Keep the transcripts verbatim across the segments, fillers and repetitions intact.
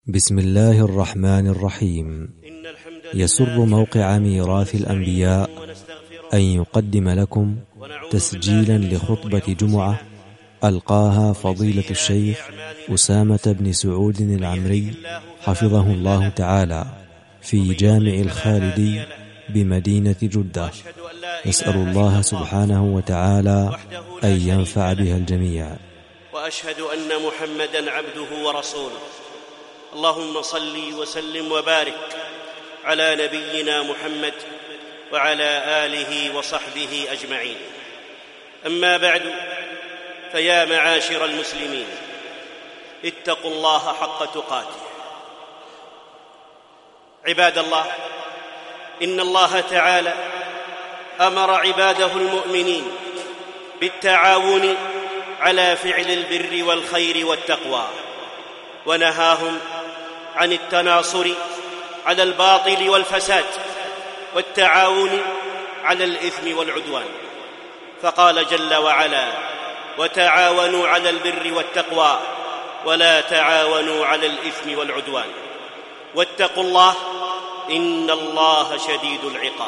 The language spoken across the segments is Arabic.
بسم الله الرحمن الرحيم. يسر موقع ميراث الأنبياء أن يقدم لكم تسجيلا لخطبة جمعة ألقاها فضيلة الشيخ أسامة بن سعود العمري حفظه الله تعالى في جامع الخالدي بمدينة جدة. نسأل الله سبحانه وتعالى أن ينفع بها الجميع. وأشهد أن محمدًا عبده ورسوله. اللهم صل وسلم وبارك على نبينا محمد وعلى آله وصحبه أجمعين. أما بعد، فيا معاشر المسلمين، اتقوا الله حق تقاته. عباد الله، إن الله تعالى أمر عباده المؤمنين بالتعاون على فعل البر والخير والتقوى، ونهاهم عن التناصر على الباطل والفساد والتعاون على الإثم والعدوان، فقال جل وعلا: وتعاونوا على البر والتقوى ولا تعاونوا على الإثم والعدوان، واتقوا الله إن الله شديد العقاب.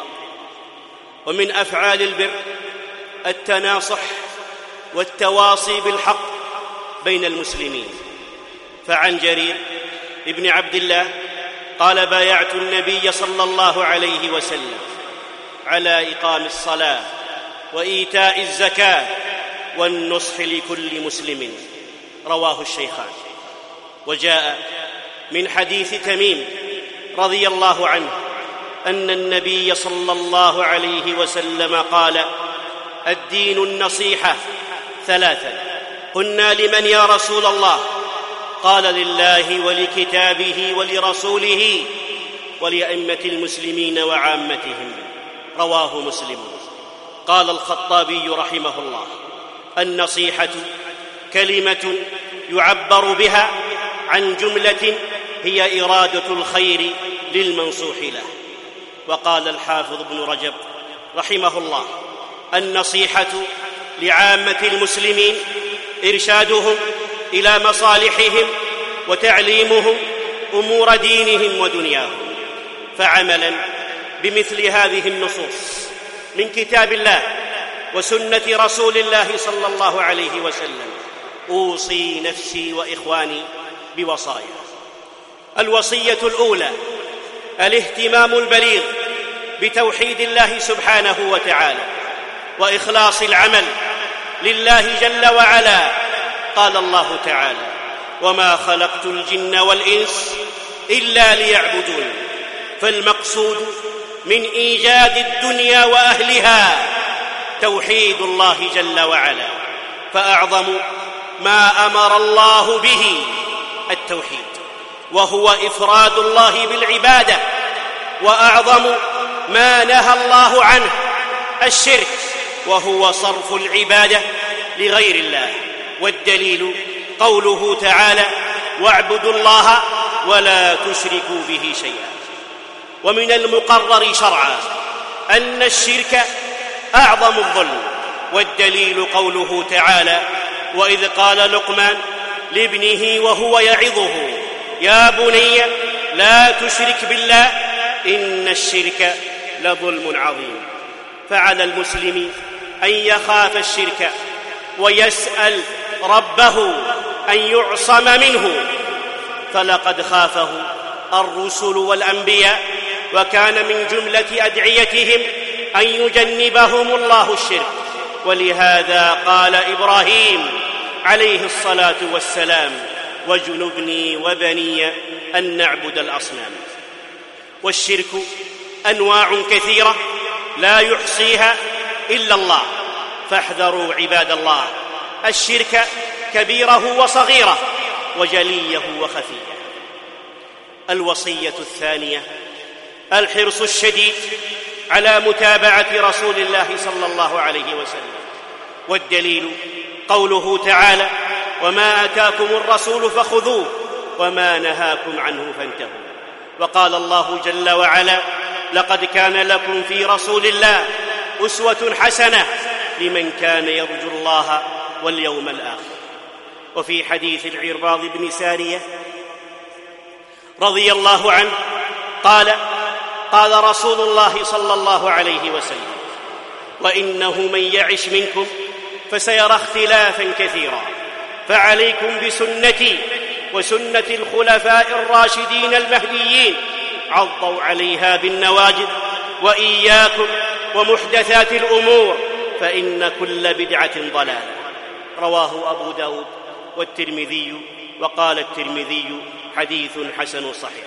ومن أفعال البر التناصح والتواصي بالحق بين المسلمين، فعن جرير ابن عبد الله قال: بايعت النبي صلى الله عليه وسلم على إقام الصلاة وإيتاء الزكاة والنصح لكل مسلم، رواه الشيخان. وجاء من حديث تميم رضي الله عنه أن النبي صلى الله عليه وسلم قال: الدين النصيحة ثلاثا. قلنا: لمن يا رسول الله؟ قال: لله ولكتابه ولرسوله ولأئمة المسلمين وعامتهم، رواه مسلم. قال الخطابي رحمه الله: النصيحة كلمة يعبر بها عن جملة هي إرادة الخير للمنصوح له. وقال الحافظ ابن رجب رحمه الله: النصيحة لعامة المسلمين إرشادهم إلى مصالحهم وتعليمهم أمور دينهم ودنياهم. فعملا بمثل هذه النصوص من كتاب الله وسنة رسول الله صلى الله عليه وسلم أوصي نفسي وإخواني بوصايا. الوصية الأولى: الاهتمام البليغ بتوحيد الله سبحانه وتعالى وإخلاص العمل لله جل وعلا. قال الله تعالى: وما خلقت الجن والإنس إلا ليعبدون. فالمقصود من إيجاد الدنيا وأهلها توحيد الله جل وعلا، فأعظم ما أمر الله به التوحيد، وهو إفراد الله بالعبادة، وأعظم ما نهى الله عنه الشرك، وهو صرف العبادة لغير الله. والدليل قوله تعالى: واعبدوا الله ولا تشركوا به شيئا. ومن المقرر شرعا أن الشرك أعظم الظلم، والدليل قوله تعالى: وإذ قال لقمان لابنه وهو يعظه يا بني لا تشرك بالله إن الشرك لظلم عظيم. فعلى المسلم أن يخاف الشرك ويسأل ربه أن يعصم منه، فلقد خافه الرسل والأنبياء، وكان من جملة أدعيتهم أن يجنبهم الله الشرك. ولهذا قال إبراهيم عليه الصلاة والسلام: واجنبني وبني أن نعبد الأصنام. والشرك أنواع كثيرة لا يحصيها إلا الله، فاحذروا عباد الله الشرك كبيره وصغيره وجليه وخفيه. الوصية الثانية: الحرص الشديد على متابعة رسول الله صلى الله عليه وسلم. والدليل قوله تعالى: وما آتاكم الرسول فخذوه وما نهاكم عنه فانتهوا. وقال الله جل وعلا: لقد كان لكم في رسول الله أسوة حسنة لمن كان يرجو الله واليوم الآخر. وفي حديث العرباض بن سارية رضي الله عنه قال: قال رسول الله صلى الله عليه وسلم: وإنه من يعش منكم فسيرى اختلافا كثيرا، فعليكم بسنتي وسنة الخلفاء الراشدين المهديين، عضوا عليها بالنواجذ، وإياكم ومحدثات الأمور، فإن كل بدعة ضلالة. رواه أبو داود والترمذي، وقال الترمذي: حديث حسن صحيح.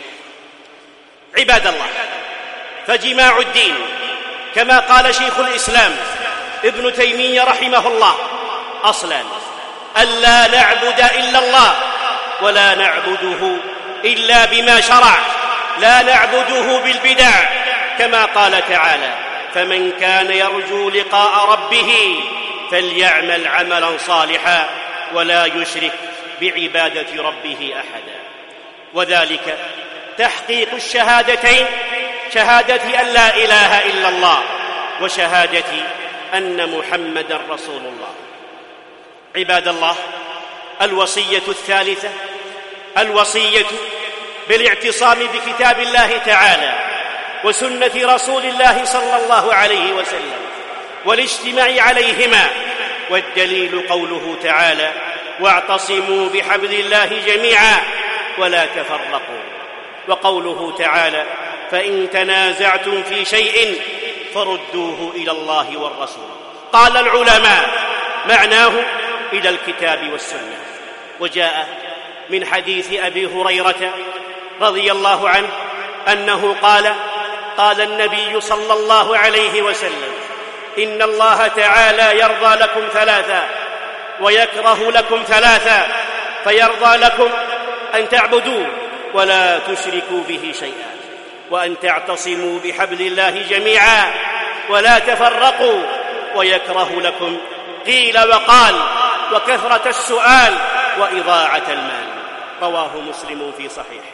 عباد الله، فجماع الدين كما قال شيخ الإسلام ابن تيمية رحمه الله أصلا: ألا نعبد إلا الله، ولا نعبده إلا بما شرع، لا نعبده بالبدع، كما قال تعالى: فمن كان يرجو لقاء ربه فليعمل عملا صالحا ولا يشرك بعبادة ربه أحدا. وذلك تحقيق الشهادتين، شهادة أن لا إله إلا الله وشهادة أن محمدا رسول الله. عباد الله، الوصية الثالثة الوصية بالاعتصام بكتاب الله تعالى وسنة رسول الله صلى الله عليه وسلم والاجتماع عليهما، والدليل قوله تعالى: واعتصموا بحبل الله جميعا ولا تفرقوا، وقوله تعالى: فإن تنازعتم في شيء فردوه إلى الله والرسول. قال العلماء: معناه إلى الكتاب والسنة. وجاء من حديث أبي هريرة رضي الله عنه أنه قال: قال النبي صلى الله عليه وسلم: إن الله تعالى يرضى لكم ثلاثا ويكره لكم ثلاثا، فيرضى لكم أن تعبدوه ولا تشركوا به شيئا، وأن تعتصموا بحبل الله جميعا ولا تفرقوا، ويكره لكم قيل وقال وكثرة السؤال وإضاعة المال. رواه مسلم في صحيحه.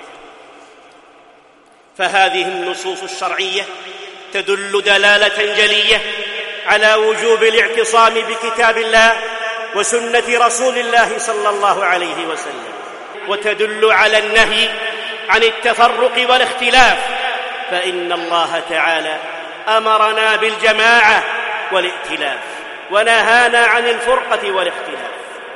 فهذه النصوص الشرعية تدل دلالة جلية على وجوب الاعتصام بكتاب الله وسنة رسول الله صلى الله عليه وسلم، وتدل على النهي عن التفرق والاختلاف، فإن الله تعالى أمرنا بالجماعة والائتلاف ونهانا عن الفرقة والاختلاف.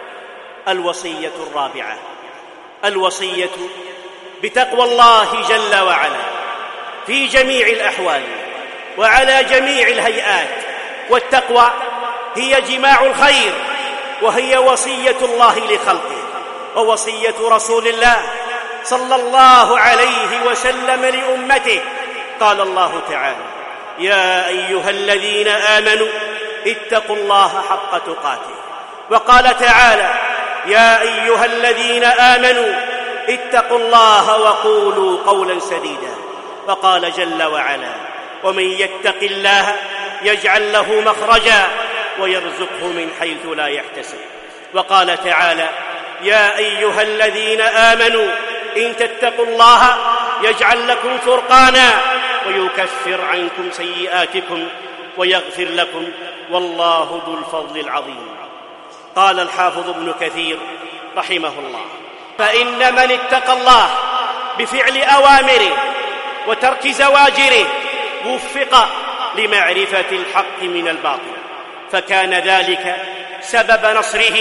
الوصية الرابعة الوصية بتقوى الله جل وعلا في جميع الأحوال وعلى جميع الهيئات. والتقوى هي جماع الخير، وهي وصية الله لخلقه ووصية رسول الله صلى الله عليه وسلم لأمته. قال الله تعالى: يا أيها الذين آمنوا اتقوا الله حق تقاته. وقال تعالى: يا أيها الذين آمنوا اتقوا الله وقولوا قولا سديدا. وقال جل وعلا: ومن يتق الله يجعل له مخرجا ويرزقه من حيث لا يحتسب. وقال تعالى: يا أيها الذين آمنوا إن تتقوا الله يجعل لكم فرقانا ويكفر عنكم سيئاتكم ويغفر لكم والله ذو الفضل العظيم. قال الحافظ ابن كثير رحمه الله: فإن من اتقى الله بفعل أوامره وترك زواجره وفق لمعرفة الحق من الباطل، فكان ذلك سبب نصره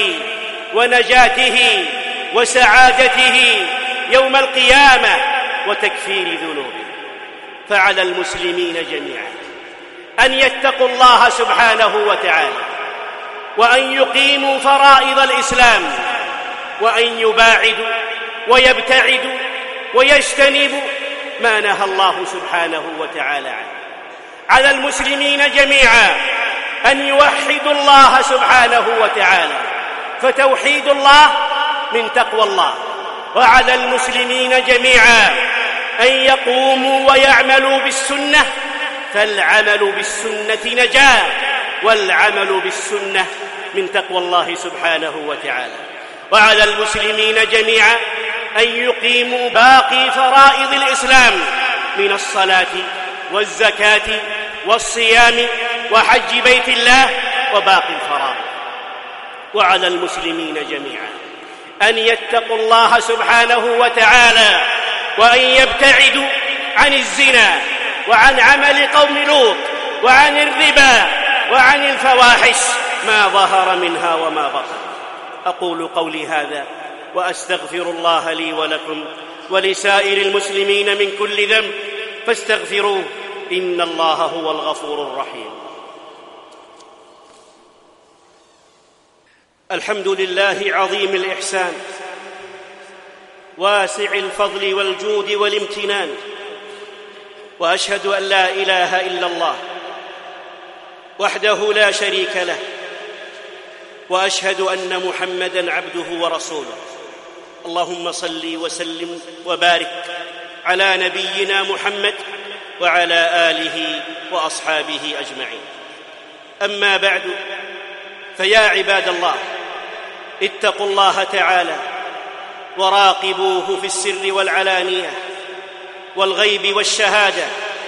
ونجاته وسعادته يوم القيامة وتكفير ذنوبه. فعلى المسلمين جميعا أن يتقوا الله سبحانه وتعالى، وأن يقيموا فرائض الإسلام، وأن يباعدوا ويبتعدوا ويجتنبوا ما نهى الله سبحانه وتعالى عنه. على المسلمين جميعا أن يوحدوا الله سبحانه وتعالى، فتوحيد الله من تقوى الله. وعلى المسلمين جميعا أن يقوموا ويعملوا بالسنة، فالعمل بالسنة نجاة، والعمل بالسنة من تقوى الله سبحانه وتعالى. وعلى المسلمين جميعا أن يقيموا باقي فرائض الإسلام من الصلاة والزكاة والصيام وحج بيت الله وباقي الفرائض. وعلى المسلمين جميعا أن يتقوا الله سبحانه وتعالى وأن يبتعدوا عن الزنا وعن عمل قوم لوط وعن الربا وعن الفواحش ما ظهر منها وما بطن. أقول قولي هذا وأستغفر الله لي ولكم ولسائر المسلمين من كل ذنب فاستغفروه إن الله هو الغفور الرحيم. الحمد لله عظيم الإحسان واسع الفضل والجود والامتنان، وأشهد أن لا إله إلا الله وحده لا شريك له، وأشهد أن محمدًا عبده ورسوله. اللهم صل وسلم وبارك على نبينا محمد وعلى آله وأصحابه أجمعين. أما بعد، فيا عباد الله، اتقوا الله تعالى وراقبوه في السر والعلانية والغيب والشهادة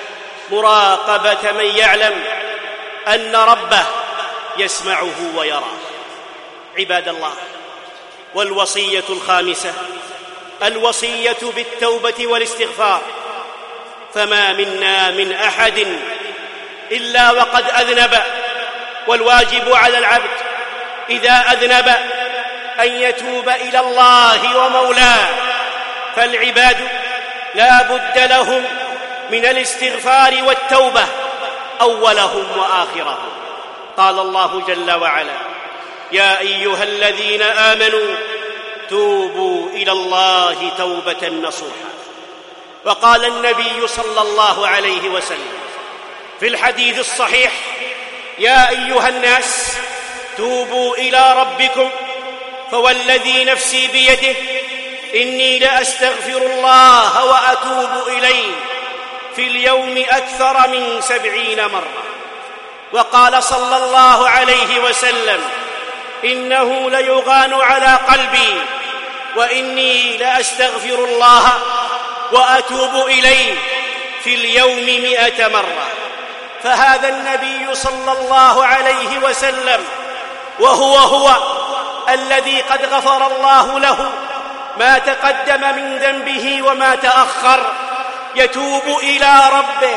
مراقبة من يعلم أن ربه يسمعه ويراه. عباد الله، والوصية الخامسة الوصية بالتوبة والاستغفار. فما منا من أحد إلا وقد أذنب، والواجب على العبد إذا أذنب أن يتوب إلى الله ومولاه. فالعباد لا بد لهم من الاستغفار والتوبة أولهم وآخرهم. قال الله جل وعلا: يا أيها الذين آمنوا توبوا إلى الله توبة نصوحا. وقال النبي صلى الله عليه وسلم في الحديث الصحيح: يا أيها الناس توبوا إلى ربكم فوالذي نفسي بيده إني لأستغفر الله وأتوب إليه في اليوم أكثر من سبعين مرة. وقال صلى الله عليه وسلم: إنه ليغان على قلبي وإني لأستغفر الله وأتوب إليه في اليوم مئة مرة. فهذا النبي صلى الله عليه وسلم وهو هو الذي قد غفر الله له ما تقدم من ذنبه وما تأخر، يتوب إلى ربه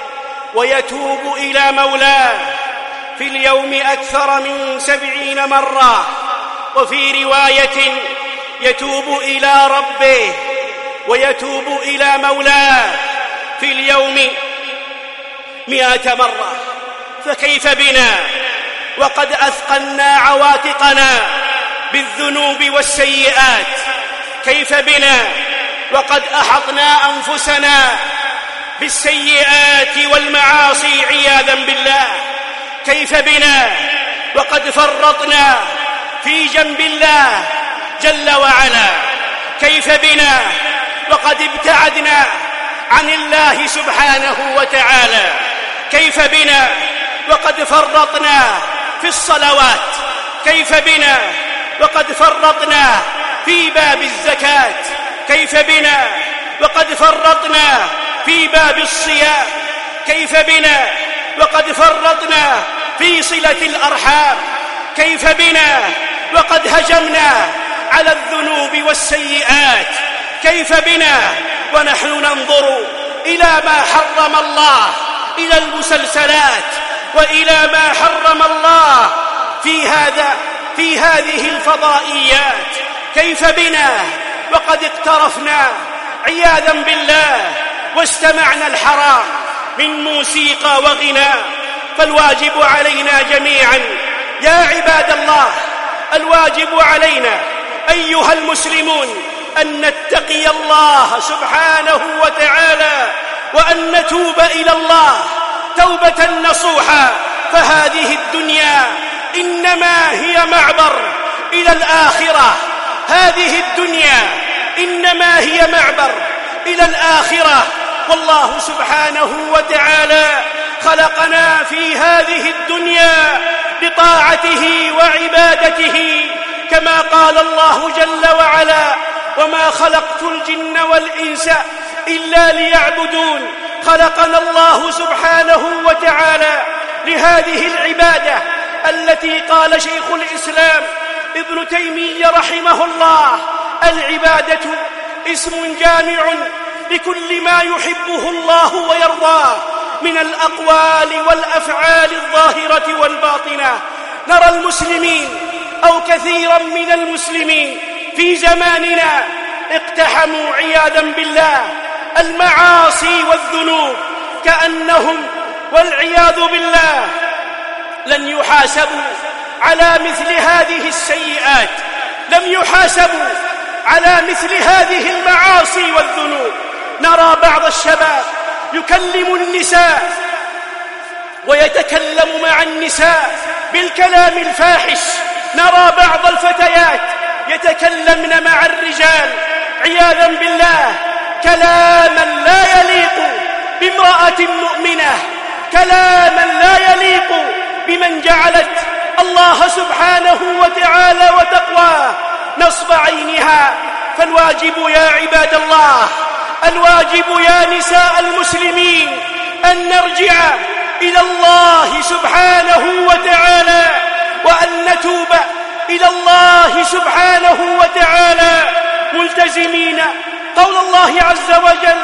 ويتوب إلى مولاه في اليوم أكثر من سبعين مرة. وفي رواية: يتوب إلى ربه ويتوب إلى مولاه في اليوم مئة مرة. فكيف بنا وقد أثقلنا عواتقنا بالذنوب والسيئات؟ كيف بنا وقد أحطنا أنفسنا بالسيئات والمعاصي عياذا بالله؟ كيف بنا وقد فرطنا في جنب الله جل وعلا؟ كيف بنا وقد ابتعدنا عن الله سبحانه وتعالى؟ كيف بنا وقد فرطنا في الصلوات؟ كيف بنا وقد فرطنا في باب الزكاة؟ كيف بنا وقد فرطنا في باب الصيام؟ كيف بنا وقد فرطنا في صلة الأرحام؟ كيف بنا وقد هجمنا على الذنوب والسيئات؟ كيف بنا ونحن ننظر إلى ما حرم الله، إلى المسلسلات وإلى ما حرم الله في هذا في هذه الفضائيات؟ كيف بنا وقد اقترفنا عياذا بالله واستمعنا الحرام من موسيقى وغناء؟ فالواجب علينا جميعا يا عباد الله، الواجب علينا أيها المسلمون أن نتقي الله سبحانه وتعالى وأن نتوب إلى الله توبة نصوحا. فهذه الدنيا إنما هي معبر إلى الآخرة، هذه الدنيا إنما هي معبر إلى الآخرة. والله سبحانه وتعالى خلقنا في هذه الدنيا لطاعته وعبادته، كما قال الله جل وعلا: وما خلقت الجن والإنس إلا ليعبدون. خلقنا الله سبحانه وتعالى لهذه العبادة التي قال شيخ الإسلام ابن تيمية رحمه الله: العبادة اسم جامع لكل ما يحبه الله ويرضاه من الأقوال والأفعال الظاهرة والباطنة. نرى المسلمين أو كثيرا من المسلمين في زماننا اقتحموا عياذا بالله المعاصي والذنوب كأنهم والعياذ بالله لن يحاسبوا على مثل هذه السيئات، لم يحاسبوا على مثل هذه المعاصي والذنوب. نرى بعض الشباب يكلم النساء ويتكلم مع النساء بالكلام الفاحش. نرى بعض الفتيات يتكلمن مع الرجال عياذا بالله كلاما لا يليق بامرأة مؤمنة، كلاما لا يليق بمن جعلت الله سبحانه وتعالى وتقواه نصب عينها. فالواجب يا عباد الله، الواجب يا نساء المسلمين أن نرجع إلى الله سبحانه وتعالى وأن نتوب إلى الله سبحانه وتعالى ملتزمين قول الله عز وجل: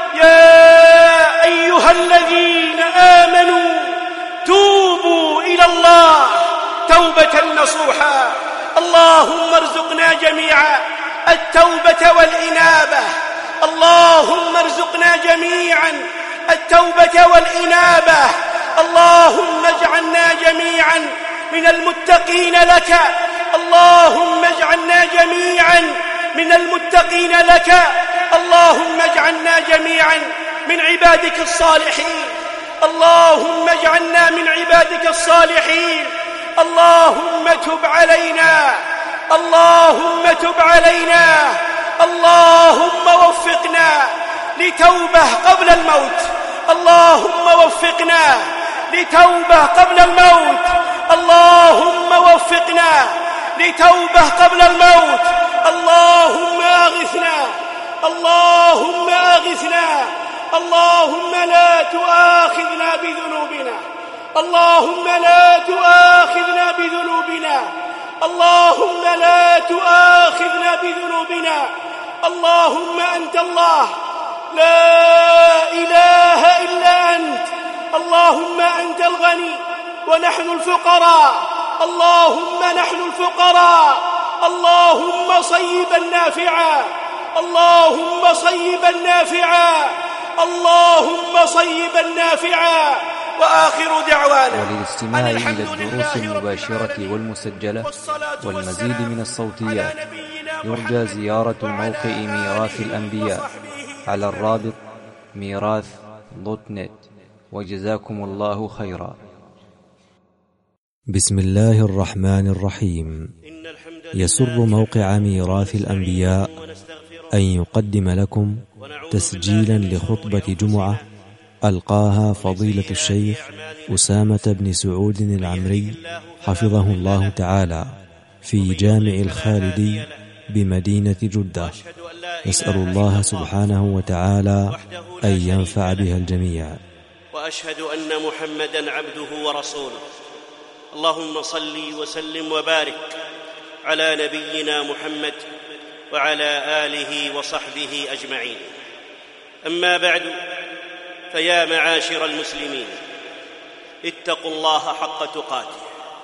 يا أيها الذين آمنوا توبوا إلى الله توبة نصوحا. اللهم ارزقنا جميعا التوبة والإنابة، اللهم ارزقنا جميعا التوبة والإنابة. اللهم اجعلنا جميعا من المتقين لك، اللهم اجعلنا جميعا من المتقين لك، اللهم اجعلنا جميعا من عبادك الصالحين، اللهم اجعلنا من عبادك الصالحين. اللهم تب علينا، اللهم تب علينا، اللهم وفقنا لتوبة قبل الموت، اللهم وفقنا لتوبة قبل الموت، اللهم وفقنا لتوبة قبل الموت. اللهم أغثنا، اللهم أغثنا، اللهم لا تؤاخذنا بذنوبنا، اللهم لا تؤاخذنا بذنوبنا، اللهم لا تؤاخذنا بذنوبنا. اللهم أنت الله لا إله إلا أنت، اللهم أنت الغني ونحن الفقراء، اللهم نحن الفقراء. اللهم صيبا نافعا، اللهم صيبا نافعا، اللهم صيبا نافعا. وآخر دعوانا وللاستماع إلى الدروس المباشرة والمسجلة والمزيد من الصوتيات يرجى زيارة موقع ميراث الأنبياء على الرابط ميراث دوت نت. وجزاكم الله خيرا. بسم الله الرحمن الرحيم. يسر موقع ميراث الأنبياء أن يقدم لكم تسجيلا لخطبة جمعة ألقاها فضيلة الشيخ أسامة بن سعود العمري حفظه الله تعالى في جامع الخالدي بمدينة جدة. نسأل الله سبحانه وتعالى أن ينفع بها الجميع. وأشهد أن محمدًا عبده ورسوله. اللهم صل وسلم وبارك على نبينا محمد وعلى آله وصحبه أجمعين. أما بعد، فيا معاشر المسلمين، اتقوا الله حق تقاته.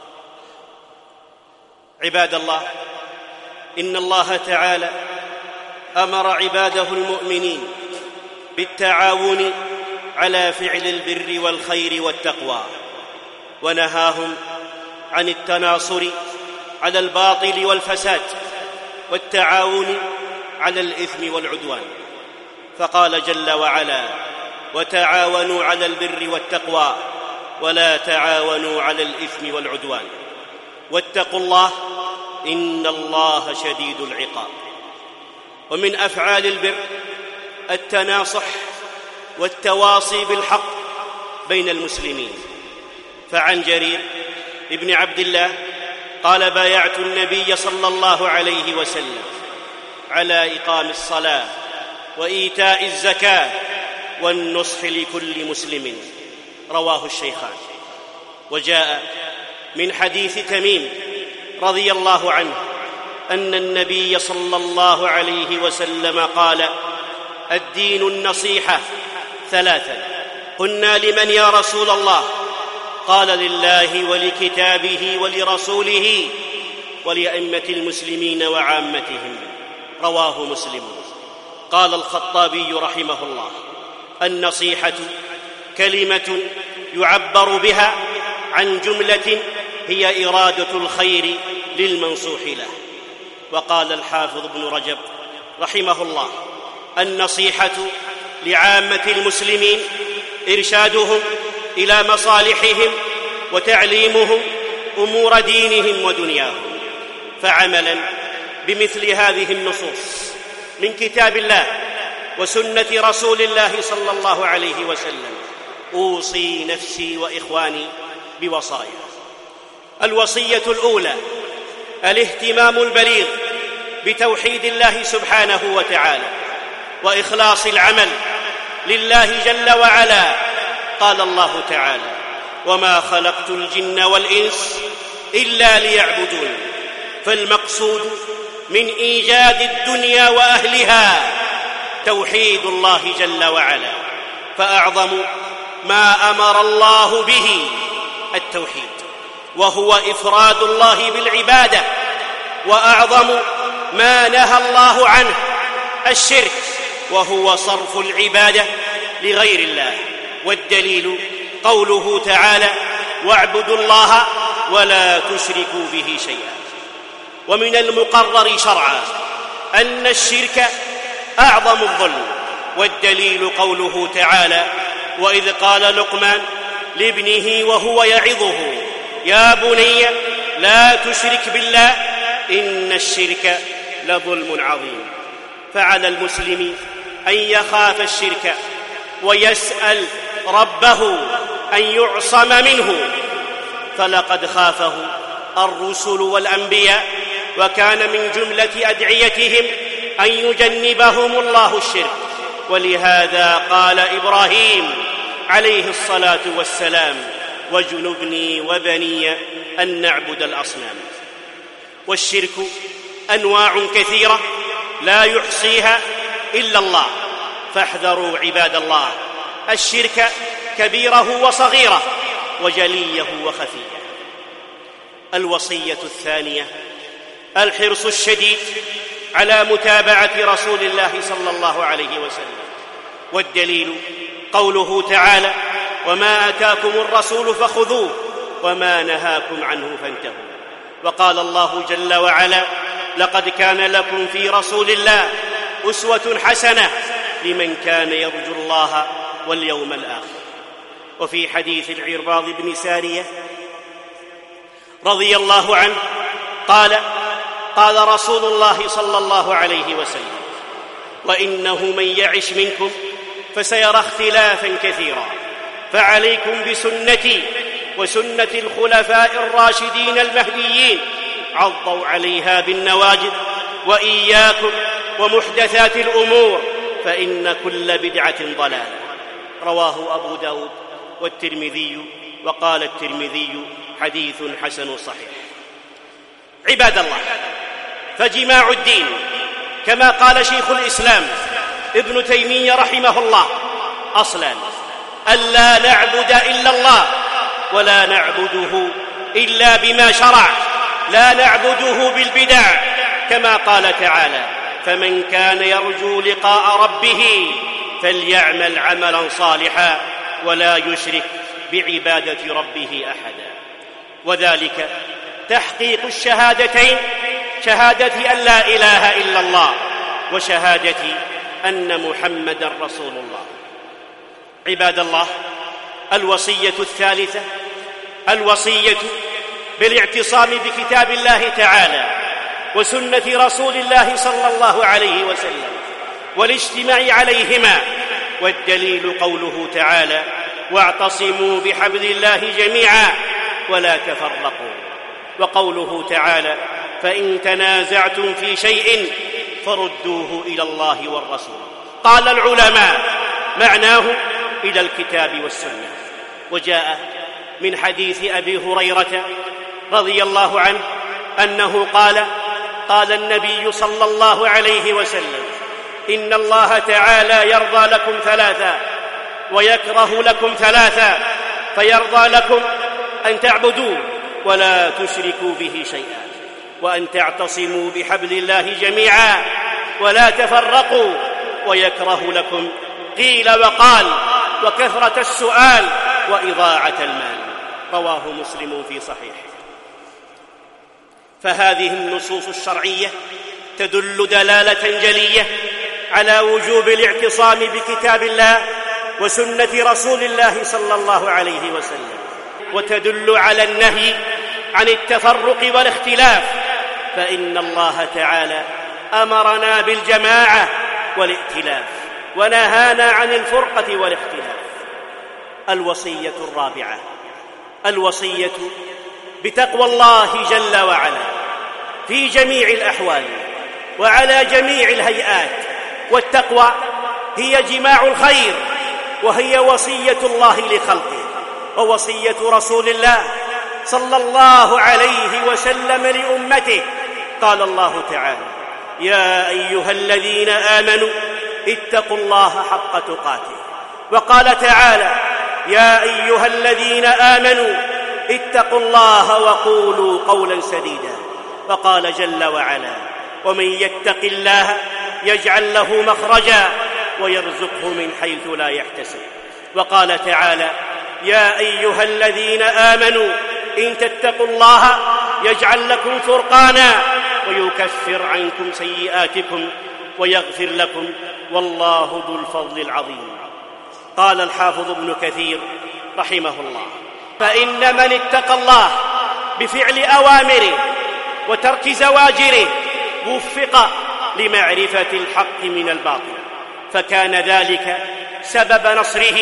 عباد الله، إن الله تعالى أمر عباده المؤمنين بالتعاون على فعل البر والخير والتقوى، ونهاهم عن التناصر على الباطل والفساد والتعاون على الإثم والعدوان. فقال جل وعلا: وتعاونوا على البر والتقوى ولا تعاونوا على الإثم والعدوان واتقوا الله إن الله شديد العقاب. ومن أفعال البر التناصح والتواصي بالحق بين المسلمين. فعن جرير ابن عبد الله قال: بايعت النبي صلى الله عليه وسلم على إقام الصلاة وإيتاء الزكاة والنصح لكل مسلم. رواه الشيخان. وجاء من حديث تميم رضي الله عنه أن النبي صلى الله عليه وسلم قال: الدين النصيحة ثلاثا. قلنا لمن يا رسول الله؟ قال لله ولكتابه ولرسوله ولأئمة المسلمين وعامتهم. رواه مسلم. قال الخطابي رحمه الله: النصيحة كلمة يعبر بها عن جملة هي إرادة الخير للمنصوح له. وقال الحافظ ابن رجب رحمه الله: النصيحة لعامة المسلمين إرشادهم إلى مصالحهم وتعليمهم أمور دينهم ودنياهم. فعملا بمثل هذه النصوص من كتاب الله وسنة رسول الله صلى الله عليه وسلم أوصي نفسي وإخواني بوصايا. الوصية الأولى: الاهتمام البليغ بتوحيد الله سبحانه وتعالى وإخلاص العمل لله جل وعلا. قال الله تعالى: وما خلقت الجن والإنس إلا ليعبدون. فالمقصود من إيجاد الدنيا وأهلها توحيد الله جل وعلا، فأعظم ما أمر الله به التوحيد، وهو إفراد الله بالعبادة، وأعظم ما نهى الله عنه الشرك، وهو صرف العبادة لغير الله. والدليل قوله تعالى: واعبدوا الله ولا تشركوا به شيئا. ومن المقرر شرعا أن الشرك أعظم الظلم، والدليل قوله تعالى: وإذ قال لقمان لابنه وهو يعظه يا بني لا تشرك بالله إن الشرك لظلم عظيم. فعلى المسلم أن يخاف الشرك ويسأل ربه أن يعصم منه، فلقد خافه الرسل والأنبياء، وكان من جملة أدعيتهم أن يجنبهم الله الشرك. ولهذا قال إبراهيم عليه الصلاة والسلام: واجنبني وبني أن نعبد الأصنام. والشرك أنواع كثيرة لا يحصيها إلا الله، فاحذروا عباد الله الشرك كبيره وصغيره وجليه وخفيه. الوصية الثانية: الحرص الشديد على متابعة رسول الله صلى الله عليه وسلم. والدليل قوله تعالى: وما آتاكم الرسول فخذوه وما نهاكم عنه فانتهوا. وقال الله جل وعلا: لقد كان لكم في رسول الله أسوة حسنة لمن كان يرجو الله واليوم الآخر. وفي حديث العرباض بن سارية رضي الله عنه قال: قال رسول الله صلى الله عليه وسلم: وإنه من يعش منكم فسيرى اختلافا كثيرا، فعليكم بسنتي وسنة الخلفاء الراشدين المهديين، عضوا عليها بالنواجذ، وإياكم ومحدثات الأمور فإن كل بدعة ضلالة. رواه أبو داود والترمذي، وقال الترمذي: حديث حسن صحيح. عباد الله، فجماع الدين كما قال شيخ الإسلام ابن تيمية رحمه الله أصلا: ألا نعبد إلا الله، ولا نعبده إلا بما شرع، لا نعبده بالبدع، كما قال تعالى: فمن كان يرجو لقاء ربه فليعمل عملا صالحا ولا يشرك بعبادة ربه أحدا. وذلك تحقيق الشهادتين، شهادة أن لا إله إلا الله وشهادة أن محمدا رسول الله. عباد الله، الوصية الثالثة: الوصية بالاعتصام بكتاب الله تعالى وسنة رسول الله صلى الله عليه وسلم والاجتماع عليهما. والدليل قوله تعالى: واعتصموا بحبل الله جميعا ولا تفرقوا. وقوله تعالى: فإن تنازعتم في شيء فردوه إلى الله والرسول. قال العلماء: معناه إلى الكتاب والسنة. وجاء من حديث أبي هريرة رضي الله عنه أنه قال: قال النبي صلى الله عليه وسلم: إن الله تعالى يرضى لكم ثلاثا ويكره لكم ثلاثا، فيرضى لكم أن تعبدوه ولا تشركوا به شيئا، وأن تعتصموا بحبل الله جميعا ولا تفرقوا، ويكره لكم قيل وقال وكثرة السؤال وإضاعة المال. رواه مسلم في صحيحه. فهذه النصوص الشرعية تدل دلالة جلية على وجوب الاعتصام بكتاب الله وسنة رسول الله صلى الله عليه وسلم، وتدل على النهي عن التفرق والاختلاف، فإن الله تعالى أمرنا بالجماعة والائتلاف ونهانا عن الفرقة والاختلاف. الوصية الرابعة الوصية بتقوى الله جل وعلا في جميع الأحوال وعلى جميع الهيئات، والتقوى هي جماع الخير، وهي وصية الله لخلقه ووصية رسول الله صلى الله عليه وسلم لأمته. قال الله تعالى: يا أيها الذين آمنوا اتقوا الله حق تقاته. وقال تعالى: يا أيها الذين آمنوا اتقوا الله وقولوا قولا سديدا. وقال جل وعلا: ومن يتق الله يجعل له مخرجا ويرزقه من حيث لا يحتسب. وقال تعالى: يا أيها الذين آمنوا إن تتقوا الله يجعل لكم فرقانا ويكفر عنكم سيئاتكم ويغفر لكم والله ذو الفضل العظيم. قال الحافظ ابن كثير رحمه الله: فإن من اتقى الله بفعل أوامره وترك زواجره وفق لمعرفة الحق من الباطل، فكان ذلك سبب نصره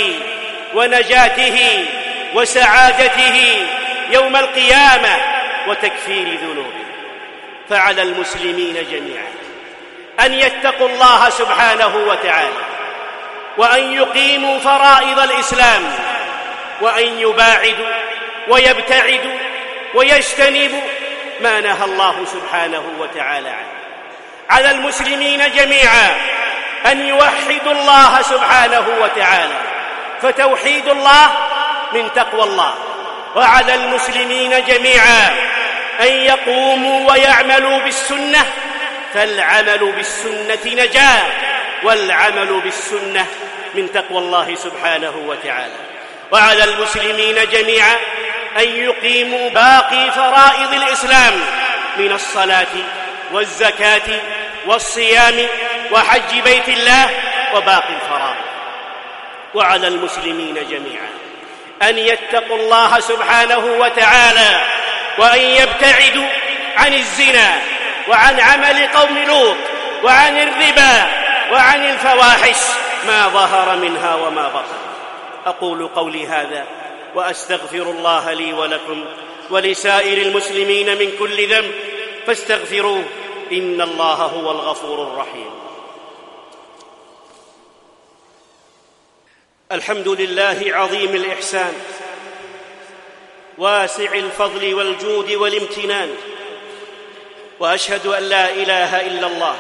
ونجاته وسعادته يوم القيامة وتكفير ذنوبه. فعلى المسلمين جميعا أن يتقوا الله سبحانه وتعالى، وأن يقيموا فرائض الإسلام، وأن يباعدوا ويبتعدوا ويجتنبوا ما نهى الله سبحانه وتعالى عنه. على المسلمين جميعا أن يوحدوا الله سبحانه وتعالى، فتوحيد الله من تقوى الله. وعلى المسلمين جميعا أن يقوموا ويعملوا بالسنة، فالعمل بالسنة نجاة، والعمل بالسنة من تقوى الله سبحانه وتعالى. وعلى المسلمين جميعا أن يقيموا باقي فرائض الإسلام من الصلاة والزكاة والصيام وحج بيت الله وباقي الفرائض. وعلى المسلمين جميعا أن يتقوا الله سبحانه وتعالى، وأن يبتعدوا عن الزنا وعن عمل قوم لوط وعن الربا وعن الفواحش ما ظهر منها وما بطن. أقول قولي هذا وأستغفر الله لي ولكم ولسائر المسلمين من كل ذنب فاستغفروه إن الله هو الغفور الرحيم. الحمد لله عظيم الإحسان واسع الفضل والجود والامتنان، وأشهد أن لا إله إلا الله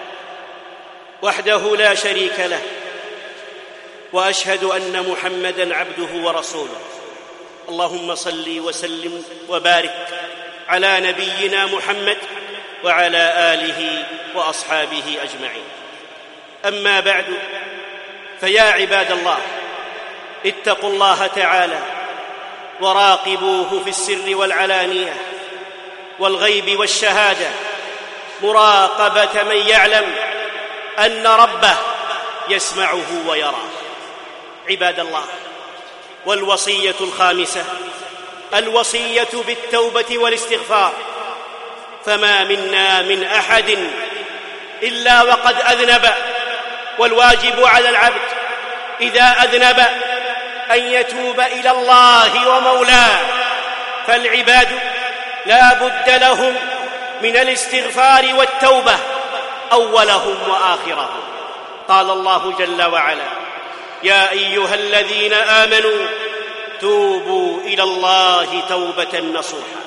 وحده لا شريك له، وأشهد أن محمدًا عبده ورسوله. اللهم صل وسلم وبارك على نبينا محمد وعلى آله وأصحابه أجمعين. أما بعد، فيا عباد الله، اتقوا الله تعالى وراقبوه في السر والعلانية والغيب والشهادة مراقبة من يعلم أن ربه يسمعه ويراه. عباد الله، والوصية الخامسة الوصية بالتوبة والاستغفار. فما منا من أحد إلا وقد أذنب، والواجب على العبد إذا أذنب أن يتوب إلى الله ومولاه. فالعباد لا بد لهم من الاستغفار والتوبة أولهم وآخرهم. قال الله جل وعلا: يا أيها الذين آمنوا توبوا إلى الله توبة نصوحا.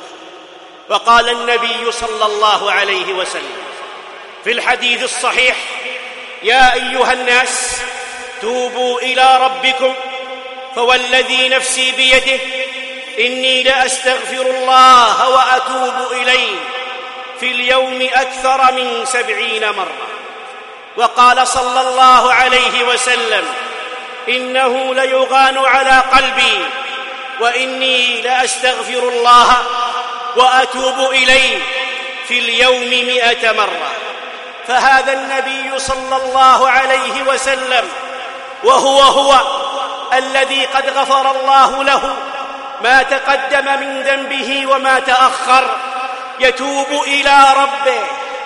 وقال النبي صلى الله عليه وسلم في الحديث الصحيح: يا أيها الناس توبوا إلى ربكم فوالذي نفسي بيده إني لأستغفر الله وأتوب إليه في اليوم أكثر من سبعين مرة. وقال صلى الله عليه وسلم إنه ليغان على قلبي وإني لأستغفر الله وأتوب إليه في اليوم مئة مرة. فهذا النبي صلى الله عليه وسلم وهو هو الذي قد غفر الله له ما تقدم من ذنبه وما تأخر، يتوب إلى ربه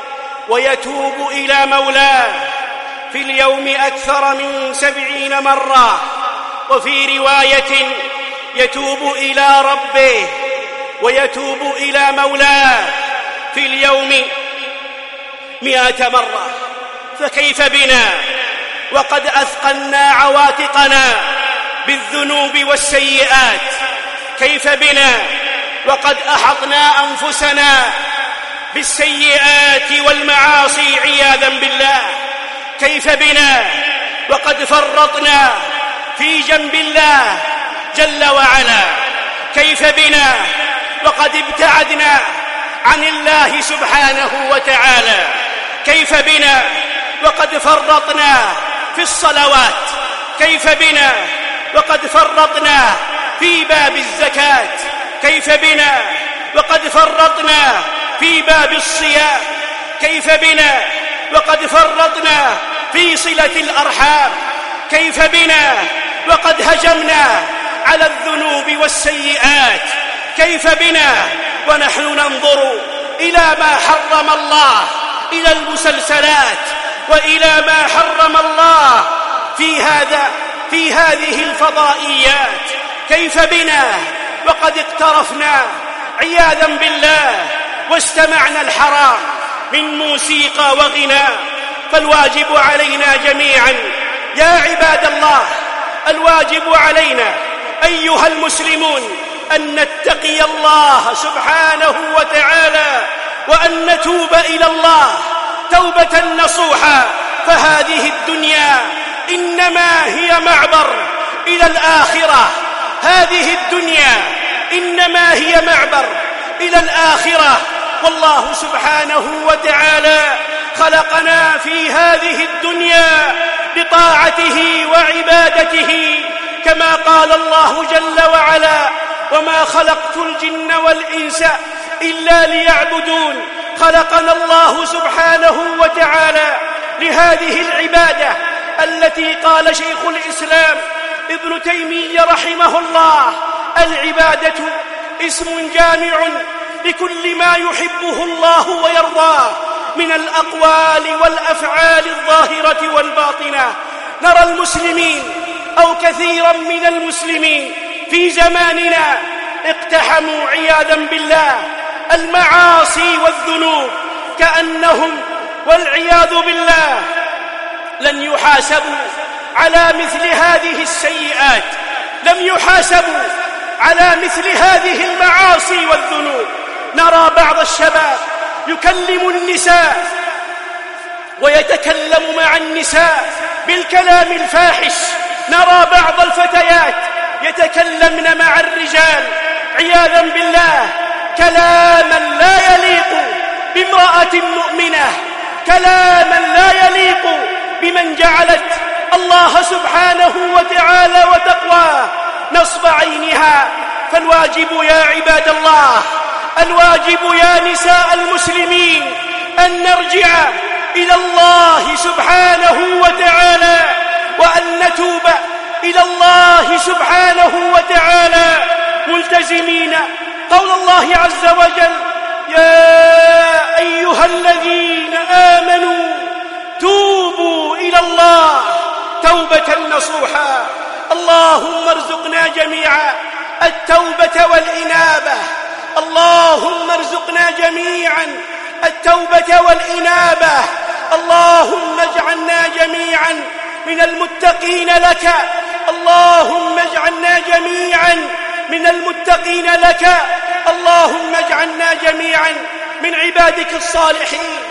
ويتوب إلى مولاه في اليوم أكثر من سبعين مرة. وفي رواية يتوب إلى ربه ويتوب إلى مولاه في اليوم مئة مرة. فكيف بنا وقد أثقلنا عواتقنا بالذنوب والسيئات؟ كيف بنا وقد أحطنا أنفسنا بالسيئات والمعاصي عياذا بالله؟ كيف بنا وقد فرطنا في جنب الله جل وعلا؟ كيف بنا وقد ابتعدنا عن الله سبحانه وتعالى؟ كيف بنا وقد فرطنا في الصلوات؟ كيف بنا وقد فرطنا في باب الزكاة؟ كيف بنا وقد فرطنا في باب الصيام؟ كيف بنا وقد فرطنا في صلة الأرحام؟ كيف بنا وقد هجمنا على الذنوب والسيئات؟ كيف بنا ونحن ننظر إلى ما حرم الله، إلى المسلسلات وإلى ما حرم الله في هذا في هذه الفضائيات؟ كيف بنا وقد اقترفنا عياذا بالله واستمعنا الحرام من موسيقى وغناء؟ فالواجب علينا جميعا يا عباد الله، الواجب علينا أيها المسلمون أن نتقي الله سبحانه وتعالى وأن نتوب إلى الله توبة نصوحا. فهذه الدنيا إنما هي معبر إلى الآخرة، هذه الدنيا إنما هي معبر إلى الآخرة. والله سبحانه وتعالى خلقنا في هذه الدنيا لطاعته وعبادته، كما قال الله جل وعلا: وما خلقت الجن والإنس إلا ليعبدون. خلقنا الله سبحانه وتعالى لهذه العبادة التي قال شيخ الإسلام ابن تيمية رحمه الله: العبادة اسم جامع لكل ما يحبه الله ويرضاه من الأقوال والأفعال الظاهرة والباطنة. نرى المسلمين أو كثيرا من المسلمين في زماننا اقتحموا عياذا بالله المعاصي والذنوب كأنهم والعياذ بالله لن يحاسبوا على مثل هذه السيئات، لم يحاسبوا على مثل هذه المعاصي والذنوب. نرى بعض الشباب يكلم النساء ويتكلم مع النساء بالكلام الفاحش، نرى بعض الفتيات يتكلمن مع الرجال عياذا بالله كلاما لا يليق بامرأة مؤمنة، كلاما لا يليق بمن جعلت الله سبحانه وتعالى وتقواه نصب عينها. فالواجب يا عباد الله، الواجب يا نساء المسلمين أن نرجع إلى الله سبحانه وتعالى وأن نتوب إلى الله سبحانه وتعالى ملتزمين قول الله عز وجل: يا أيها الذين آمنوا توبوا إلى الله توبة نصوحا. اللهم ارزقنا جميعا التوبة والإنابة، اللهم ارزقنا جميعا التوبة والإنابة. اللهم اجعلنا جميعا من المتقين لك، اللهم اجعلنا جميعا من المتقين لك، اللهم اجعلنا جميعا من عبادك الصالحين.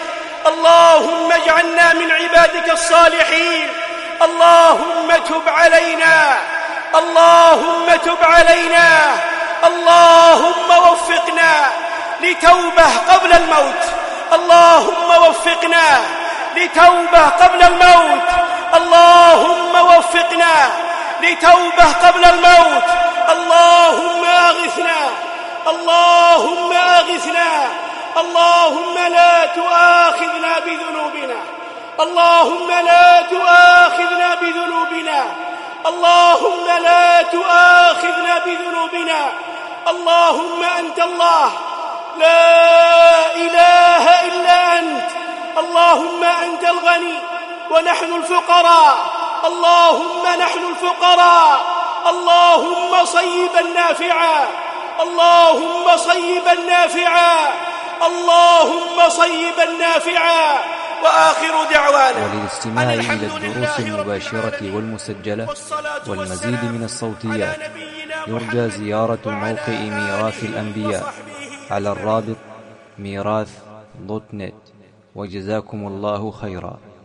اللهم اجعلنا من عبادك الصالحين. اللهم تب علينا، اللهم تب علينا، اللهم وفقنا لتوبة قبل الموت، اللهم وفقنا لتوبة قبل الموت، اللهم وفقنا لتوبة قبل الموت. اللهم أغثنا، اللهم أغثنا، اللهم لا تؤاخذنا بذنوبنا، اللهم لا تؤاخذنا بذنوبنا، اللهم لا تؤاخذنا بذنوبنا. اللهم أنت الله، لا إله إلا أنت. اللهم أنت الغني ونحن الفقراء، اللهم نحن الفقراء. اللهم صيبا نافعا، اللهم صيبا نافعا، اللهم صيبا نافعا. وآخر دعوانا وللاستماع إلى الدروس المباشرة والمسجلة والمزيد من الصوتيات يرجى زيارة موقع ميراث الأنبياء على الرابط ميراث دوت نت. وجزاكم الله خيرا.